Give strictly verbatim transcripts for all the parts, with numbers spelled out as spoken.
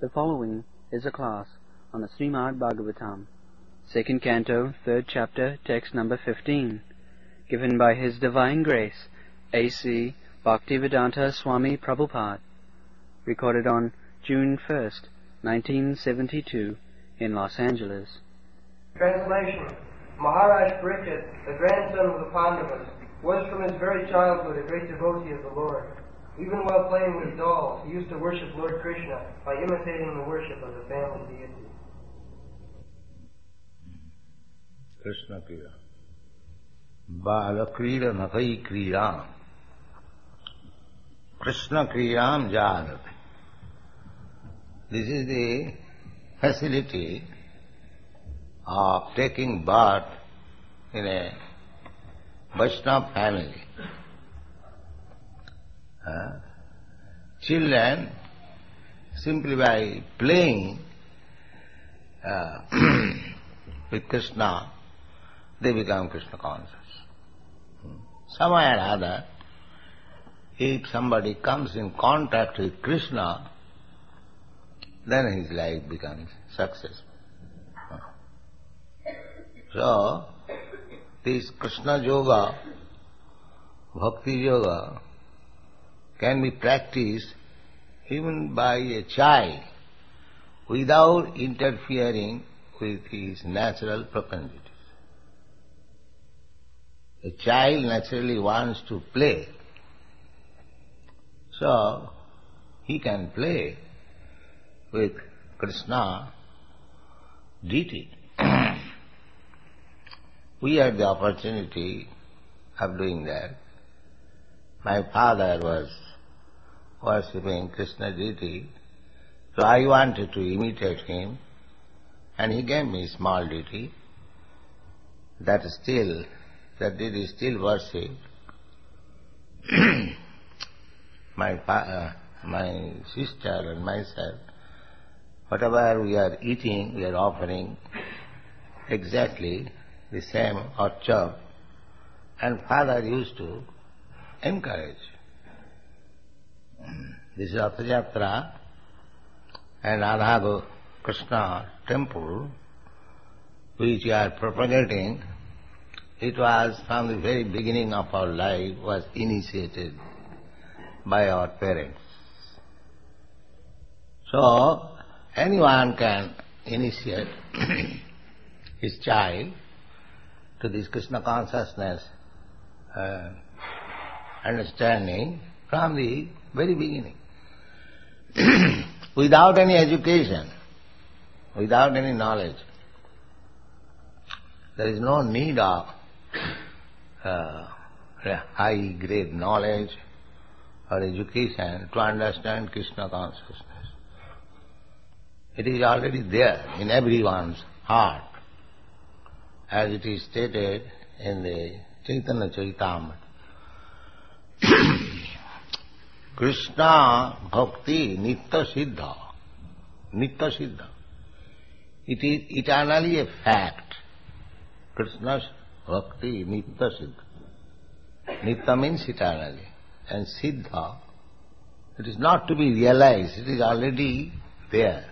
The following is a class on the Srimad Bhagavatam, second canto, third chapter, text number fifteen, given by His Divine Grace, A C Bhaktivedanta Swami Prabhupada, recorded on June first, nineteen seventy-two, in Los Angeles. Translation. Maharaj Parikshit, the grandson of the Pandavas, was from his very childhood a great devotee of the Lord. Even while playing with dolls, he used to worship Lord Krishna by imitating the worship of the family deity. Krishna Kriya. Bala Kriya Nathai Kriya. Krishna Kriyam Janati. This is the facility of taking birth in a Vaishnava family. Uh, children, simply by playing uh, with Krishna, they become Krishna conscious. Somewhere or other, if somebody comes in contact with Krishna, then his life becomes successful. So, this Krishna Yoga, Bhakti Yoga, can be practiced even by a child without interfering with his natural propensities. A child naturally wants to play, so he can play with Krishna deity. We had the opportunity of doing that. My father was worshipping Krishna deity, so I wanted to imitate him, and he gave me a small deity that still, that deity is still worshipped. my uh, my sister and myself, whatever we are eating, we are offering exactly the same hot chop, and father used to encourage. This is Ratha Yatra and Radha Krishna temple, which we are propagating. It was from the very beginning of our life, was initiated by our parents. So, anyone can initiate his child to this Krishna consciousness uh, understanding from the very beginning. Without any education, without any knowledge. There is no need of uh, high grade knowledge or education to understand Krishna consciousness. It is already there in everyone's heart, as it is stated in the Chaitanya Charitamrita. Krishna Bhakti Nitya Siddha. Nitya Siddha. It is eternally a fact. Krishna's Bhakti Nitya Siddha. Nitya means eternally. And Siddha, it is not to be realized, it is already there.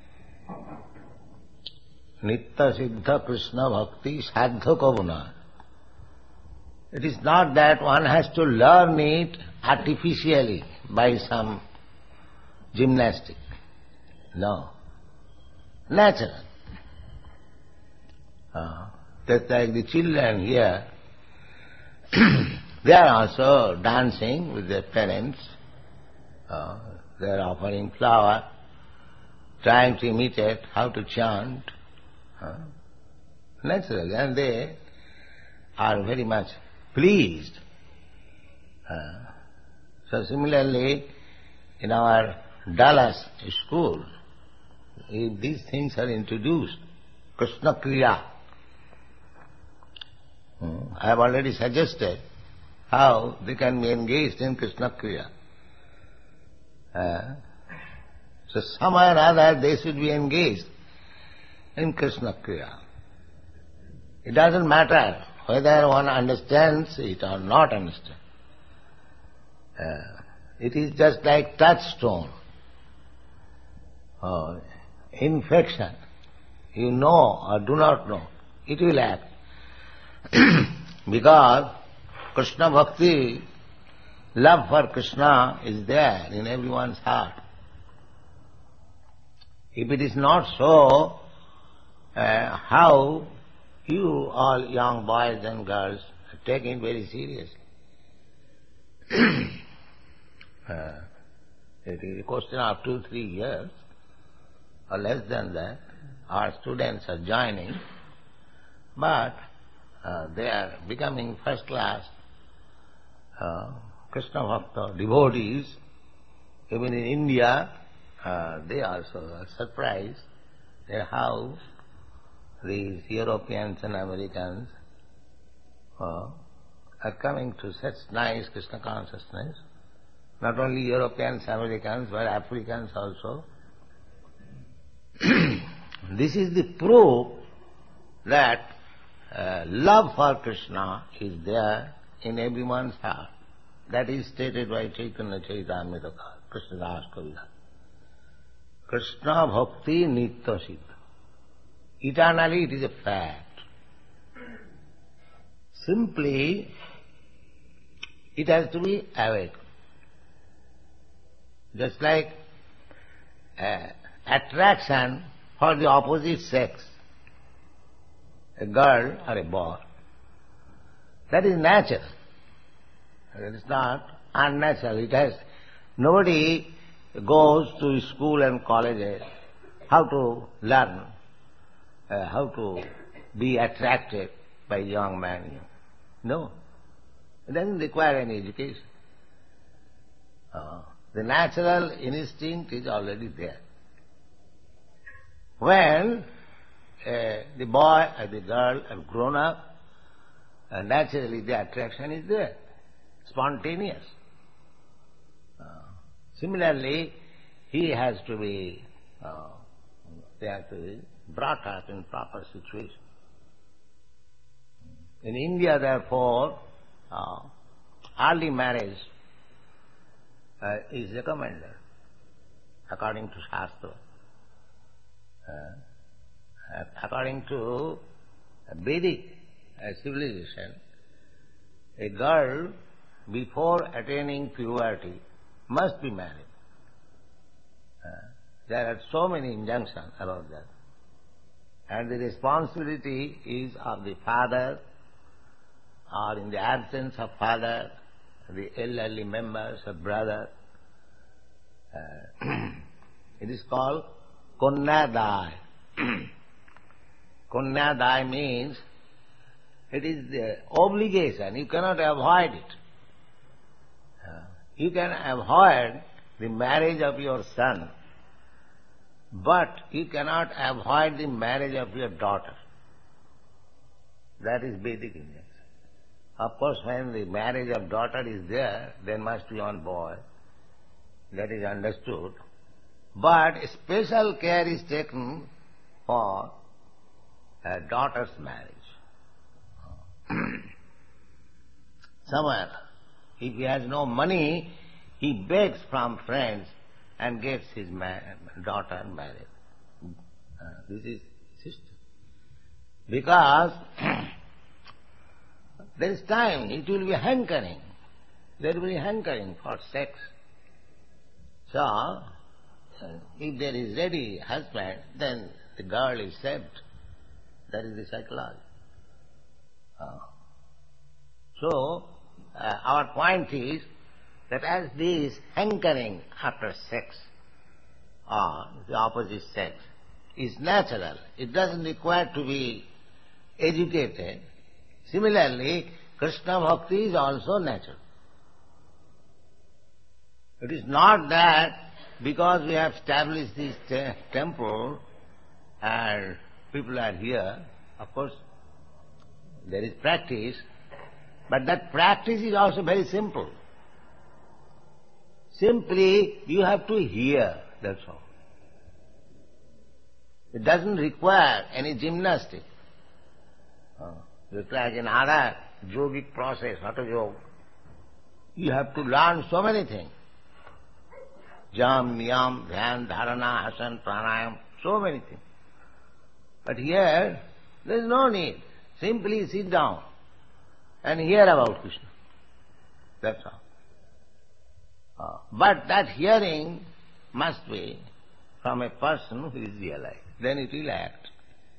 Nitya Siddha Krishna Bhakti Sadha Kavuna. It is not that one has to learn it artificially by some gymnastic. No. Natural. Uh, just like the children here, they are also dancing with their parents. Uh, they are offering flower, trying to imitate how to chant. Uh, natural. And they are very much pleased. Uh, so similarly, in our Dallas school, if these things are introduced, Krishna Kriya, hmm, I have already suggested how they can be engaged in Krishna Kriya. Uh, so somewhere or other they should be engaged in Krishna Kriya. It doesn't matter whether one understands it or not understands. Uh, it is just like touchstone. uh, infection, you know or do not know, it will act. Because Krishna Bhakti, love for Krishna is there in everyone's heart. If it is not so, uh, how you all young boys and girls take it very seriously? uh, it is a question of two, three years or less than that. Our students are joining, but uh, they are becoming first class uh, Krishna Bhakta devotees. Even in India, uh, they also are surprised at how these Europeans and Americans uh, are coming to such nice Krishna consciousness. Not only Europeans, Americans, but Africans also. This is the proof that uh, love for Krishna is there in everyone's heart. That is stated by Chaitanya Charitamrita, Krishna Das Kavita. Krishna Bhakti Nitya Siddha. Eternally it is a fact. Simply, it has to be awake. Just like uh, attraction for the opposite sex, a girl or a boy, that is natural. It is not unnatural. It has, nobody goes to school and colleges how to learn, uh, how to be attracted by young man. No. It doesn't require any education. Uh, the natural instinct is already there. When uh, the boy or the girl have grown up, uh, naturally the attraction is there, spontaneous. Uh, similarly, he has to be, uh, they have to be brought up in proper situation. In India, therefore, uh, early marriage uh, is recommended according to Shastra. Uh, according to Vedic uh, civilization, a girl before attaining puberty must be married. Uh, there are so many injunctions about that. And the responsibility is of the father, or in the absence of father, the elderly members of brother. Uh, it is called Kanyadai. Kanyadai means it is the obligation. You cannot avoid it. Uh, you can avoid the marriage of your son, but you cannot avoid the marriage of your daughter. That is Vedic injunction. Of course, when the marriage of daughter is there, there must be one boy. That is understood. But special care is taken for a daughter's marriage. Somewhere, if he has no money, he begs from friends and gets his ma- daughter married. Uh, this is system. Because there is time, it will be hankering. There will be hankering for sex. So, uh, if there is ready husband, then the girl is saved. That is the psychology. Uh, so, uh, our point is that as this hankering after sex, or the opposite sex, is natural, it doesn't require to be educated. Similarly, Krishna Bhakti is also natural. It is not that because we have established this te- temple and people are here, of course, there is practice, but that practice is also very simple. Simply, you have to hear, that's all. It doesn't require any gymnastic. Uh, just like in other yogic process, Hatha Yoga, you have to learn so many things. jam, niyam, dhyan, dharana, asan, pranayam, so many things. But here, there is no need. Simply sit down and hear about Krishna. That's all. Uh, but that hearing must be from a person who is realized. Then it will act.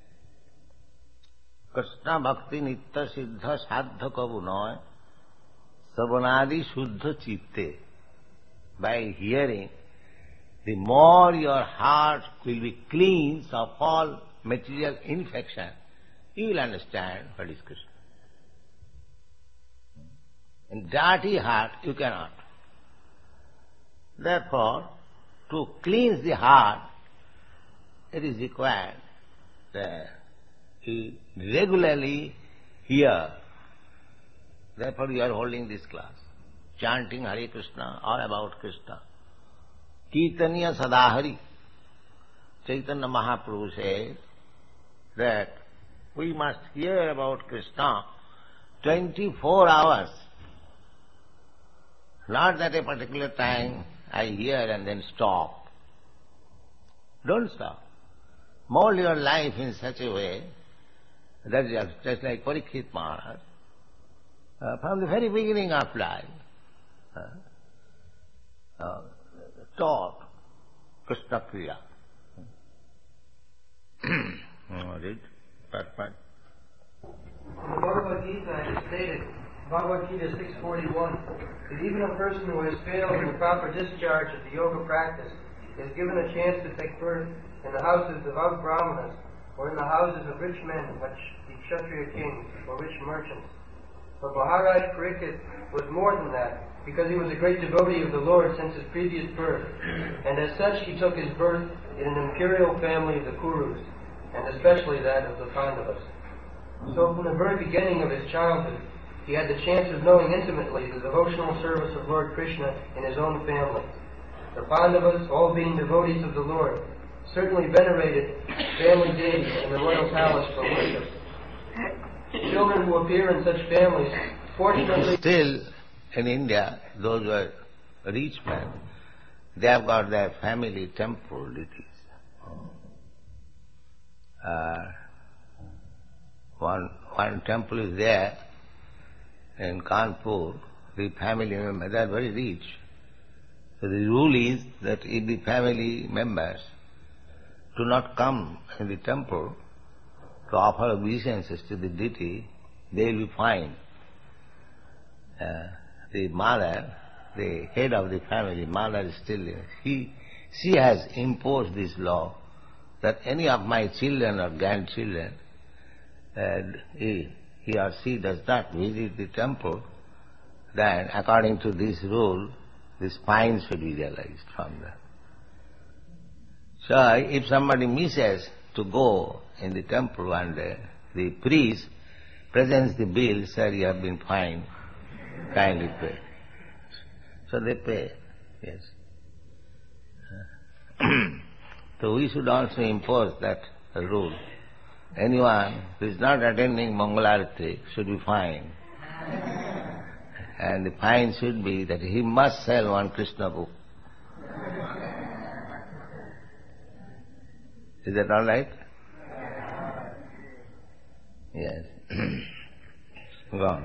Krishna bhakti nitta siddha sadha kavu noy savanadi shuddha chitte. By hearing, the more your heart will be cleansed of all material infection, you will understand what is Krishna. In dirty heart, you cannot. Therefore, to cleanse the heart, it is required that you regularly hear. Therefore, you are holding this class, chanting Hare Krishna or about Krishna. Kirtaniya Sadahari. Chaitanya Mahaprabhu says that we must hear about Krishna twenty-four hours. Not that a particular time I hear and then stop. Don't stop. Mold your life in such a way that just, just like Parikshit Maharaj, uh, from the very beginning of life, uh, uh, taught Krishna Kriya. Read that part. In the Bhagavad Gita it is stated, Bhagavad Gita six forty-one, that even a person who has failed in the proper discharge of the yoga practice is given a chance to take birth in the houses of devout brahmanas or in the houses of rich men, which the Kshatriya kings or rich merchants. But Maharaj Parikshit was more than that, because he was a great devotee of the Lord since his previous birth, and as such he took his birth in an imperial family of the Kurus, and especially that of the Pandavas. So from the very beginning of his childhood, he had the chance of knowing intimately the devotional service of Lord Krishna in his own family. The Pandavas, all being devotees of the Lord, certainly venerated family deities in the royal palace for worship. Children who appear in such families, fortunately... Still, in India, those who are rich men, they have got their family temple deities. Uh, one, one temple is there in Kanpur, the family members, they are very rich. So the rule is that if the family members do not come in the temple to offer obeisances to the deity, they will be fined. Uh, the mother, the head of the family, mother is still there. She, she has imposed this law that any of my children or grandchildren, uh, he, he or she does not visit the temple, then according to this rule, this fine should be realized from them. So if somebody misses to go in the temple and uh, the priest presents the bill, sir, you have been fined, kindly pay. So they pay, yes. So we should also impose that rule. Anyone who is not attending Mangalarati should be fined. And the fine should be that he must sell one Krishna book. Is that all right? Yes. Go on.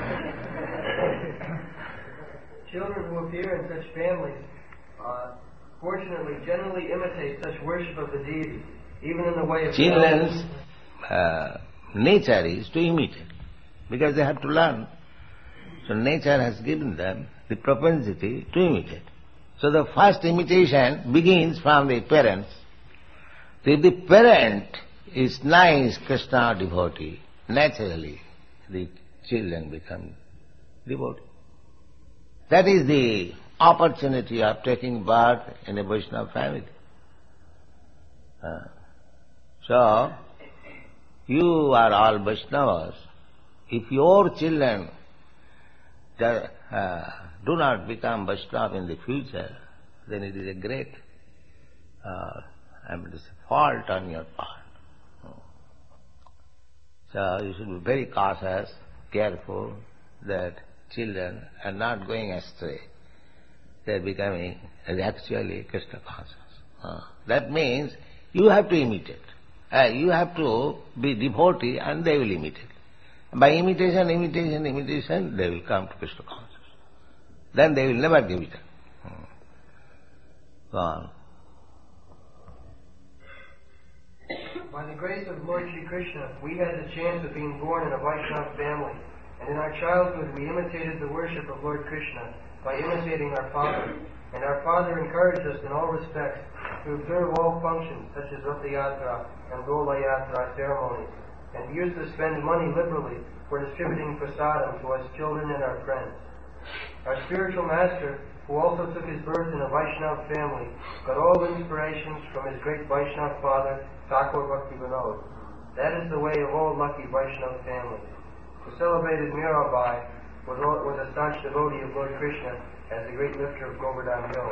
Children who appear in such families, uh, fortunately, generally imitate such worship of the deity, even in the way of... Children's uh, nature is to imitate, because they have to learn. So nature has given them the propensity to imitate. So the first imitation begins from the parents. So if the parent is nice Krishna devotee, naturally the children become devotee. That is the opportunity of taking birth in a Vaishnava family. Uh, so, you are all Vaishnavas. If your children do, uh, do not become Vaishnava in the future, then it is a great, uh, I mean, it's a fault on your part. So you should be very cautious, careful that children are not going astray. they are becoming actually Krishna conscious. Uh, that means you have to imitate. Uh, you have to be devotee and they will imitate. By imitation, imitation, imitation, they will come to Krishna consciousness. Then they will never give it up. Hmm. Go on. By the grace of Lord Sri Krishna, we had the chance of being born in a Vaishnava family, and in our childhood we imitated the worship of Lord Krishna by imitating our father. And our father encouraged us in all respects to observe all functions such as Ratha Yatra and Dola Yatra ceremonies, and he used to spend money liberally for distributing prasadam to us children and our friends. Our spiritual master, who also took his birth in a Vaishnava family, got all inspirations from his great Vaishnava father, Thakur Bhakti Vinod. That is the way of all lucky Vaishnava families. The celebrated Mirabai was, was a staunch devotee of Lord Krishna as the great lifter of Govardhan Hill.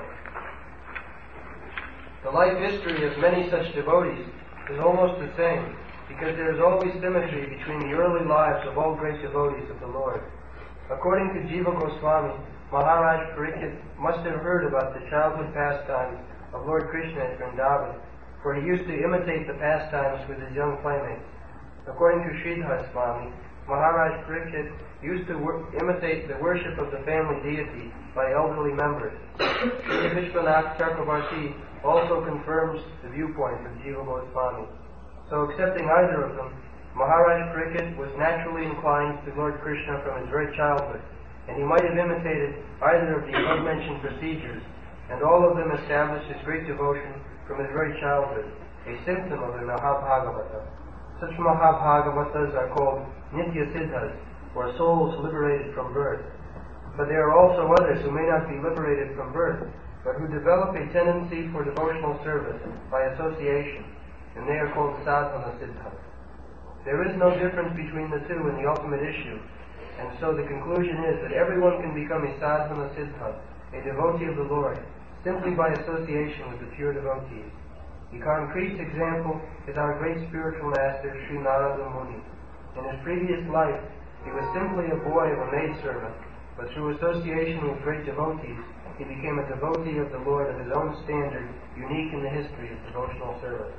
The life history of many such devotees is almost the same, because there is always symmetry between the early lives of all great devotees of the Lord. According to Jiva Goswami, Maharaj Parikshit must have heard about the childhood pastimes of Lord Krishna at Vrindavan, for he used to imitate the pastimes with his young playmates. According to Sridhar Swami, Maharaj Parikshit used to wor- imitate the worship of the family deity by elderly members. Sri Vishwanath Chakravarti also confirms the viewpoint of Jiva Goswami. So accepting either of them, Maharaj Parikshit was naturally inclined to Lord Krishna from his very childhood, and he might have imitated either of the above-mentioned procedures, and all of them established his great devotion from his very childhood, a symptom of the Mahabhagavata. Such Mahabhagavatas are called Nitya Siddhas, or souls liberated from birth. But there are also others who may not be liberated from birth, but who develop a tendency for devotional service by association, and they are called Sadhana Siddhas. There is no difference between the two in the ultimate issue, and so the conclusion is that everyone can become a Sadhana Siddha, a devotee of the Lord, simply by association with the pure devotees. The concrete example is our great spiritual master, Sri Narada Muni. In his previous life, he was simply a boy of a maidservant, but through association with great devotees, he became a devotee of the Lord of his own standard, unique in the history of devotional service.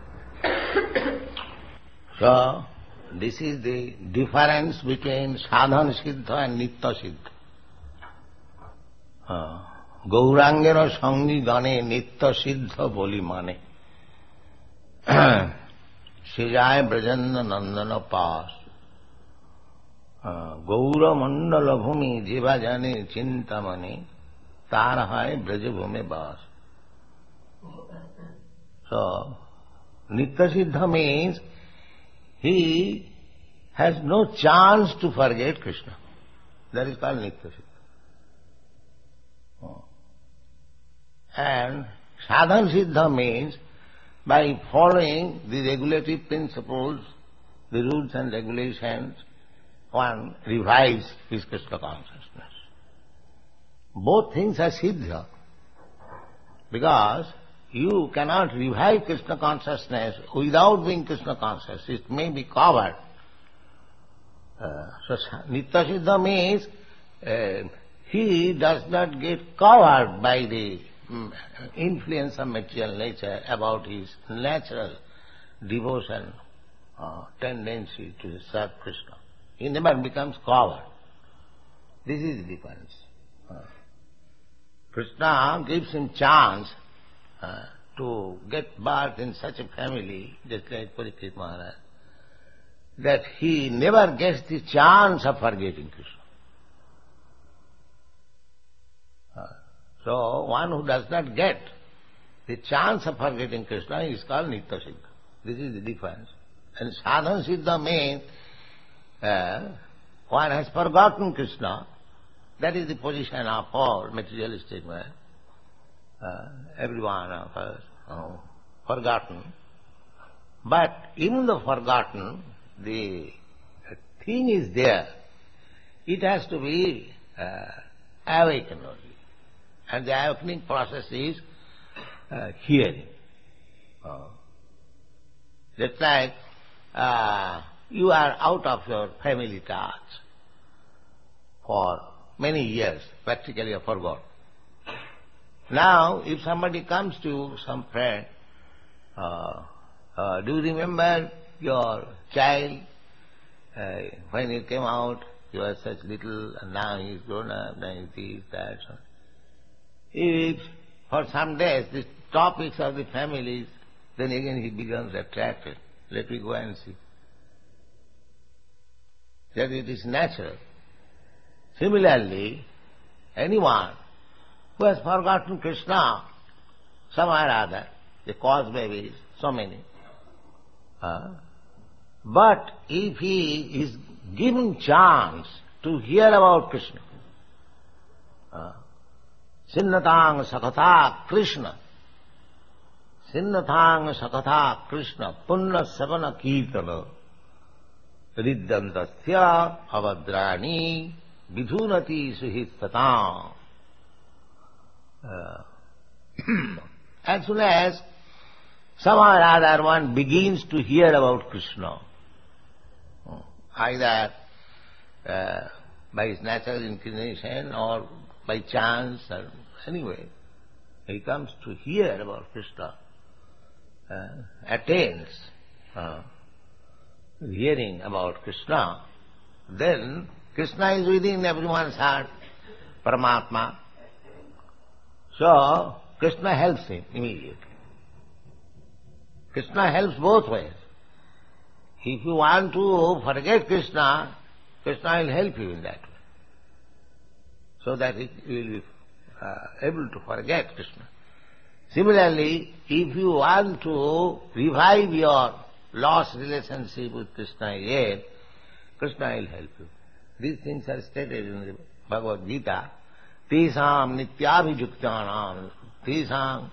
So, this is the difference between Sadhana Siddha and Nitya Siddha. Uh, Gaurangera Sangi Gane Nitya Siddha Boli Mane. Srijaya Brajanda Nandana Pas. Gaura Mandala Bhumi Jiva Jane Chintamani Tar Hai Braja Bhume Bas. So, Nitya Siddha means he has no chance to forget Krishna. That is called Nitya Siddha. Oh. And Sadhana Siddha means by following the regulatory principles, the rules and regulations, one revives his Krishna consciousness. Both things are Siddha, because you cannot revive Krishna consciousness without being Krishna conscious. It may be covered. Uh, so Nitya Siddha means uh, he does not get covered by the um, influence of material nature about his natural devotion, uh, tendency to serve Krishna. He never becomes covered. This is the difference. Uh, Krishna gives him chance uh, to get birth in such a family, just like Parikshit Maharaj, that he never gets the chance of forgetting Krishna. Uh, so one who does not get the chance of forgetting Krishna is called Nitya Siddha. This is the difference. And Sadhana Siddha means uh, one has forgotten Krishna. That is the position of all materialistic man. Uh, every one of us uh, forgotten. But even though forgotten, the thing is there. It has to be uh, awakened only. And the awakening process is uh, hearing. Uh, just like uh, you are out of your family touch for many years, practically you forgot. Now, if somebody comes to you, some friend, uh, uh, do you remember your child? Uh, when you came out, you were such little, and now he is grown up, now he is that. So. If for some days the topics of the families, then again he becomes attracted. Let me go and see. That it is natural. Similarly, anyone who has forgotten Krishna somewhere or other, the cause may be so many. Uh, but if he is given chance to hear about Krishna, uh, Sinnatang Sakatha Krishna, Sinnatang Sakatha Krishna, Punna Savana Kirtana, Riddantasya Avadrani, Vidhunati Suhittatam. Uh, as soon as somehow or other one begins to hear about Krishna, either uh, by his natural inclination or by chance or anyway, he comes to hear about Krishna, uh, attains uh, hearing about Krishna, then Krishna is within everyone's heart, Paramatma. So, Krishna helps him immediately. Krishna helps both ways. If you want to forget Krishna, Krishna will help you in that way, so that you will be uh, able to forget Krishna. Similarly, if you want to revive your lost relationship with Krishna again, Krishna will help you. These things are stated in the Bhagavad Gita. Tesam nityabhijuktanam, tesam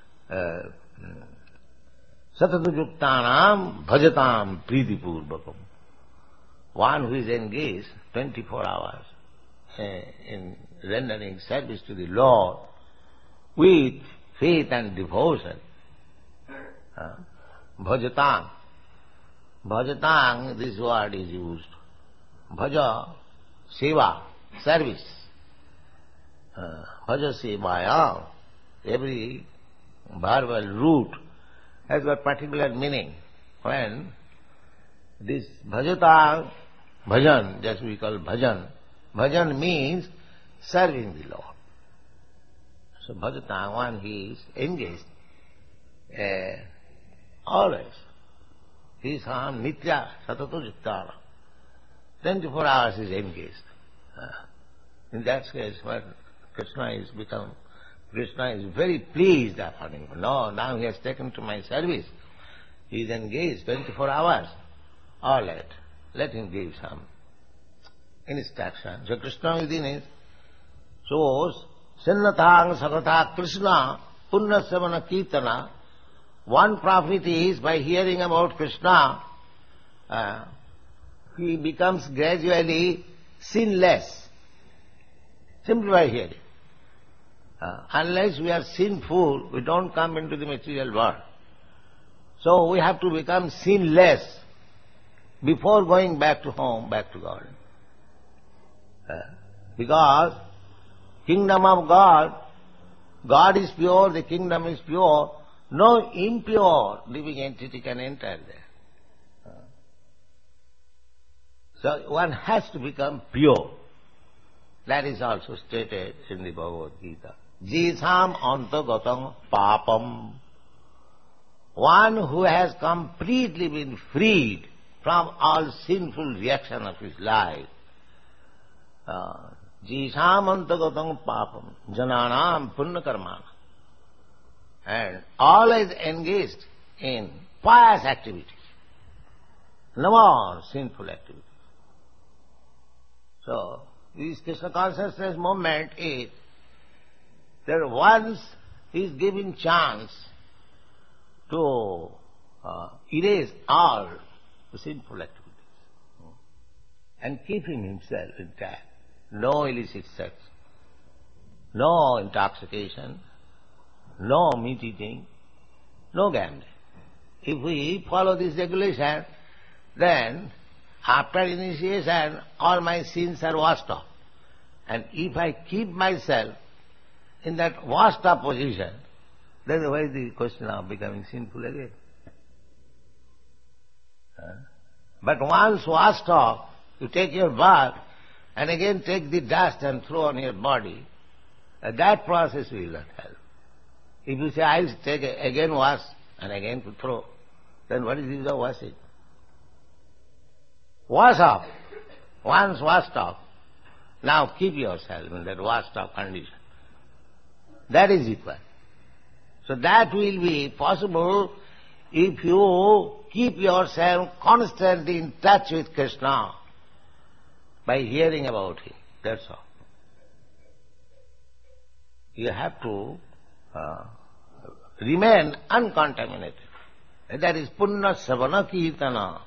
satadujuktanam bhajatam pritipurvakam. One who is engaged twenty-four hours uh, in rendering service to the Lord with faith and devotion. Uh, bhajatam. Bhajatam, this word is used. Bhaja, seva, service. Uh, Bhaja sevaya, every verbal root has a particular meaning. When this bhajata, bhajan, just we call bhajan, bhajan means serving the Lord. So bhajata, one he is engaged uh, always. He is on nitya satatu jittana. twenty-four hours is engaged. Uh, in that case, when Krishna is become, Krishna is very pleased upon him. No, now he has taken to my service. He is engaged twenty-four hours. All right, let him give some instruction. So Krishna within it shows, Sinnatang Sakatha Krishna, Punna Savana Kirtana. One profit is by hearing about Krishna, uh, he becomes gradually sinless, simply by hearing. Uh, unless we are sinful, we don't come into the material world. So we have to become sinless before going back to home, back to God. Uh, because kingdom of God, God is pure, the kingdom is pure, no impure living entity can enter there. Uh, so one has to become pure. That is also stated in the Bhagavad Gita. Jisam antagatam papam. One who has completely been freed from all sinful reaction of his life. Jisam antagatam papam. Jananam punna karmana. And always engaged in pious activities. No more sinful activities. So, this Krishna consciousness movement is that once he is given chance to uh, erase all the sinful activities and keeping himself intact. No illicit sex, no intoxication, no meat eating, no gambling. If we follow this regulation, then after initiation all my sins are washed off. And if I keep myself in that washed up position, then why is the question of becoming sinful again? Huh? But once washed off, you take your bath and again take the dust and throw on your body, uh, that process will not help. If you say, I'll take a, again wash and again to throw, then what is the use of washing? Wash off. Once washed off, now keep yourself in that washed off condition. That is required. So that will be possible if you keep yourself constantly in touch with Krishna by hearing about him. That's all. You have to uh, remain uncontaminated. That is punna savana kirtana.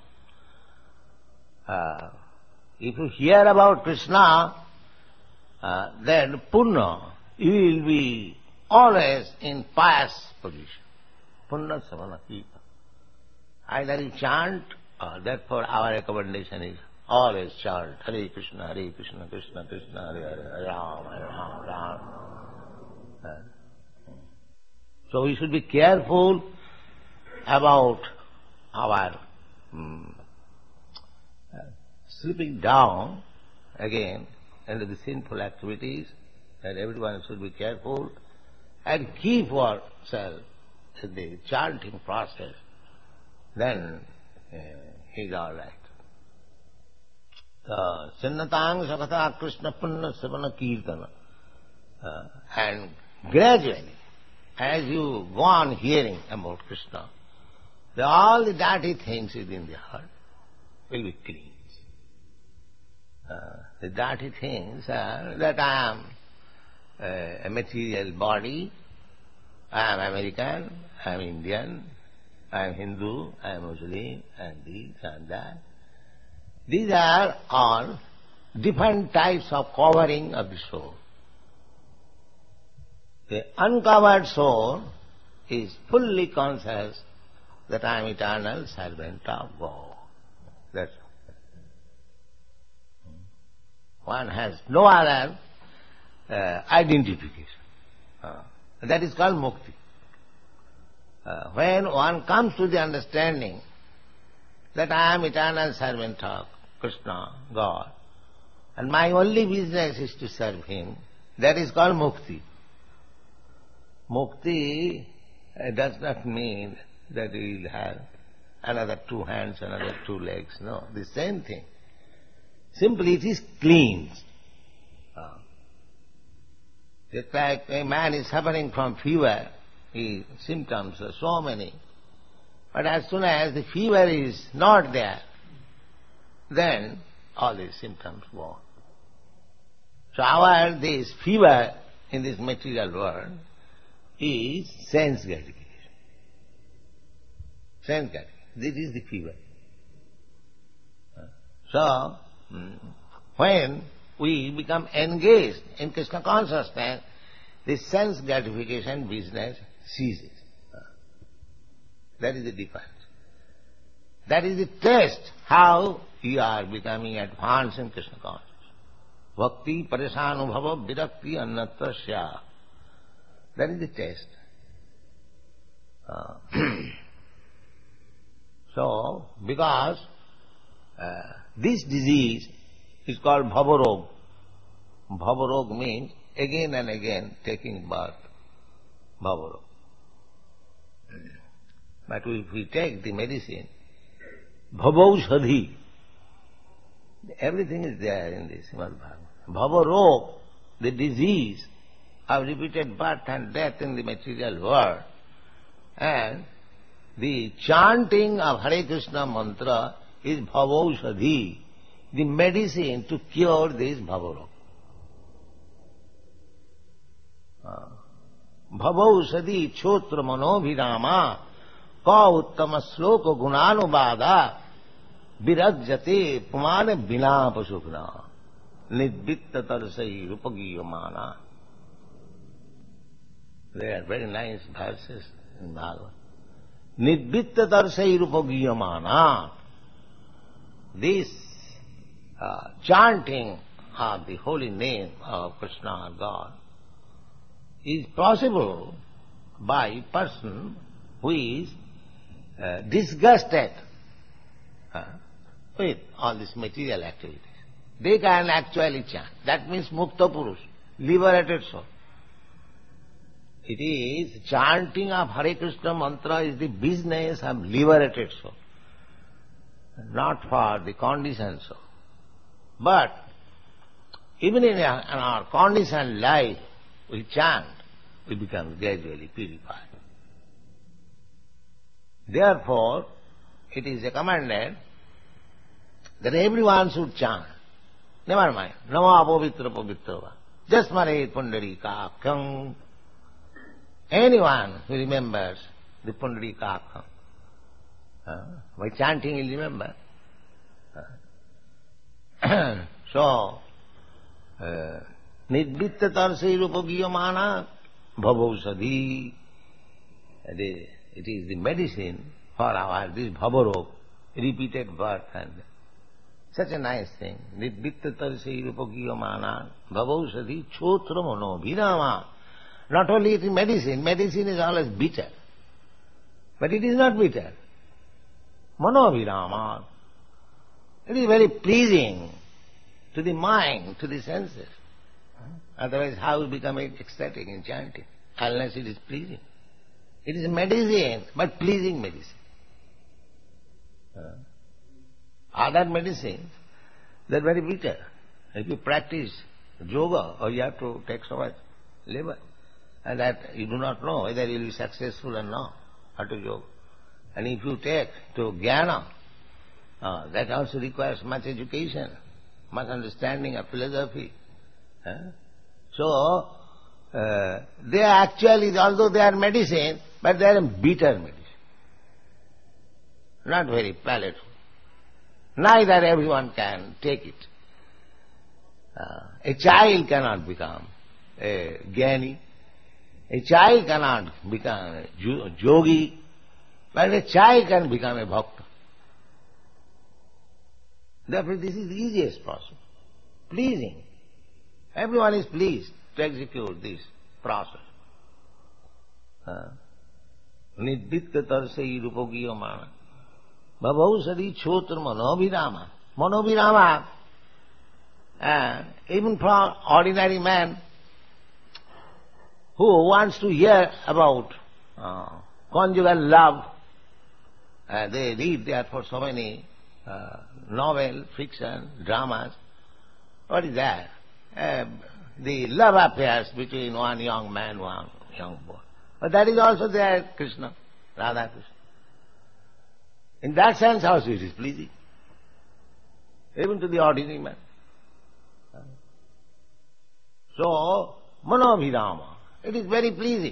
Uh, if you hear about Krishna, uh, then punna, you will be always in pious position. Punna savana kirtana. Either you chant, or therefore our recommendation is always chant Hare Krishna, Hare Krishna, Krishna Krishna, Hare Hare, Hare Rama, Hare Rama, Rama. So we should be careful about our um, uh, slipping down again into the sinful activities, and everyone should be careful and keep ourselves in the chanting process. Then uh, he's all right. Sinnatang sakata Krishna punna savana kirtana. Uh, and gradually, as you go on hearing about Krishna, the, all the dirty things within the heart will be cleansed. Uh, the dirty things are that I am uh, a material body, I am American, I am Indian, I am Hindu, I am Muslim, and this and that. These are all different types of covering of the soul. The uncovered soul is fully conscious that I am eternal servant of God. That's all. One has no other uh, identification. Uh, that is called mukti. Uh, when one comes to the understanding that I am eternal servant of Krishna, God, and my only business is to serve Him, that is called mukti. Mukti uh, does not mean that we will have another two hands, another two legs. No, the same thing. Simply it is cleansed. Uh, just like a man is suffering from fever, his symptoms are so many. But as soon as the fever is not there, then all these symptoms go on. So our this fever in this material world is sense gratification. Sense gratification. This is the fever. So, when we become engaged in Krishna consciousness, this sense gratification business ceases. That is the difference. That is the test how you are becoming advanced in Krishna consciousness. Bhakti paresanubhava virakti annatasya. That is the test. Uh, so, because uh, this disease is called bhavarog. Bhavarog means again and again taking birth. Bhavarog. But if we take the medicine, bhavaushadhi, everything is there in this Srimad Bhagavatam. Bhavarog, the disease of repeated birth and death in the material world, and the chanting of Hare Krishna mantra is bhavaushadhi, the medicine to cure this bhavarog. Uh, bhavaushadhi chotra manobhirama ka uttama sloka gunanubada virajyate pumane vina pasukna nidvitta tarsai rupagiyamana. They are very nice verses in Bhagavad. Nidvitta tarsai rupagiyamana. This uh, chanting of the holy name of Krishna, God, is possible by a person who is uh, disgusted uh, with all these material activities. They can actually chant. That means Mukta Purush, liberated soul. It is chanting of Hare Krishna mantra is the business of liberated soul, not for the conditioned soul. But even in our, in our conditioned life, we chant, we become gradually purified. Therefore, it is recommended that everyone should chant. Never mind. Nama apavitra pavitrava. Just Mare Pundarikakam. Anyone who remembers the Pundarikakam, uh, by chanting he'll remember. Uh, so, Nidvitta tarsai rupagiyamana bhavausadhi. It is the medicine for our this bhavarog, repeated birth and such a nice thing. Nidvitta tarsai rupagiyamana bhavausadhi chotra mano virama. Not only it is medicine, medicine is always bitter. But it is not bitter. Mano virama. It is very pleasing to the mind, to the senses. Otherwise, how will become ecstatic in chanting? Unless it is pleasing. It is medicine, but pleasing medicine. Uh, other medicines, they are very bitter. If you practice yoga, or you have to take so much labor, and that you do not know whether you will be successful or not, how to yoga. And if you take to jnana, uh, that also requires much education, much understanding of philosophy. Huh? So, uh, they are actually, although they are medicine, but they are bitter medicine. Not very palatable. Neither everyone can take it. Uh, a child cannot become a jnani. A child cannot become a yogi, but a child can become a bhakta. Therefore, this is the easiest process. Pleasing. Everyone is pleased to execute this process. Nidvitta tarsai rupagiyamana bhavausadi chotra manobhirama. Manobhirama, uh, even for ordinary man who wants to hear about uh, conjugal love, uh, they read therefore so many uh, novel, fiction, dramas. What is that? Uh, the love affairs between one young man, one young boy. But that is also there, Krishna, Radha Krishna. In that sense also it is pleasing, even to the ordinary man. So, manobhirama, it is very pleasing.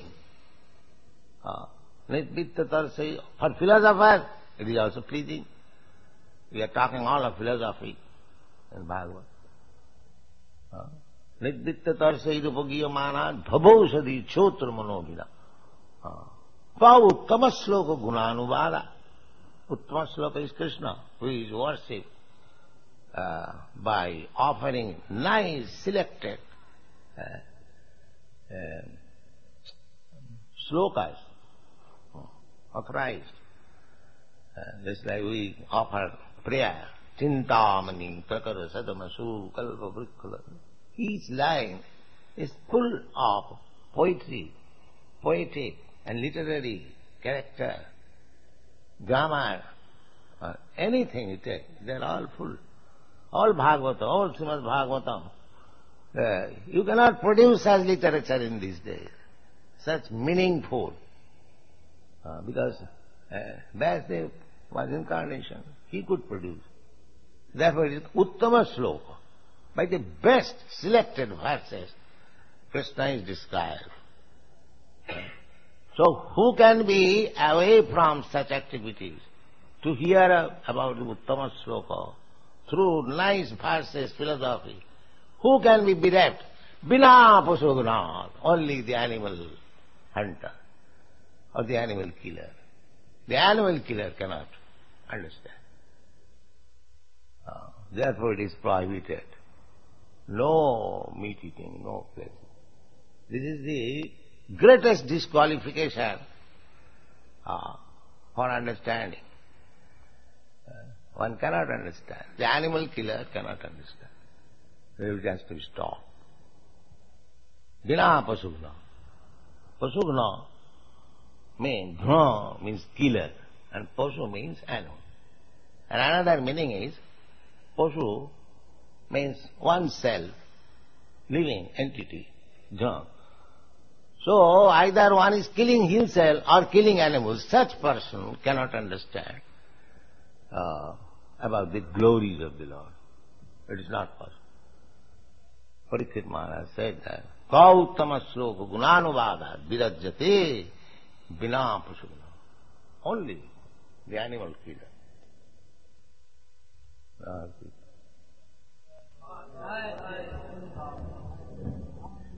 Nidvitta tarsai, for philosophers, it is also pleasing. We are talking all of philosophy in Bhagavad. Nidvitta tarsai rupagiyamana bhavausadi chotra manobhira. Pa uttama sloka gunanuvada. Uttama sloka is Krishna, who is worshipped uh, by offering nice selected uh, uh, slokas, authorized. Uh, just like we offer prayer, Chintamani prakara sadamasu kalpa vrikkala. Each line is full of poetry, poetic and literary character, grammar, uh, anything you take, they are all full. All Bhagavatam, all Srimad Bhagavatam. Uh, you cannot produce such literature in these days, such meaningful, uh, because uh, Vyasdev was incarnation, he could produce. Therefore it is Uttama Sloka. By the best selected verses, Krishna is described. So who can be away from such activities to hear about the Uttama Sloka through nice verses, philosophy? Who can be bereft? Bina Pasoganath, only the animal hunter or the animal killer. The animal killer cannot understand. Uh, therefore it is prohibited. No meat eating, no pleasure. This is the greatest disqualification uh, for understanding. Uh, one cannot understand. The animal killer cannot understand. It has to be stopped. Vina pasugna. Pasugna means, dhna means killer, and pasu means animal. And another meaning is, pasu means oneself, living entity, dhna. So either one is killing himself or killing animals. Such person cannot understand uh, about the glories of the Lord. It is not possible. Parikshit Maharaj said that, Kauttama sloka gunanuvada virajyate vina pasugna. Only the animal killer. Uh,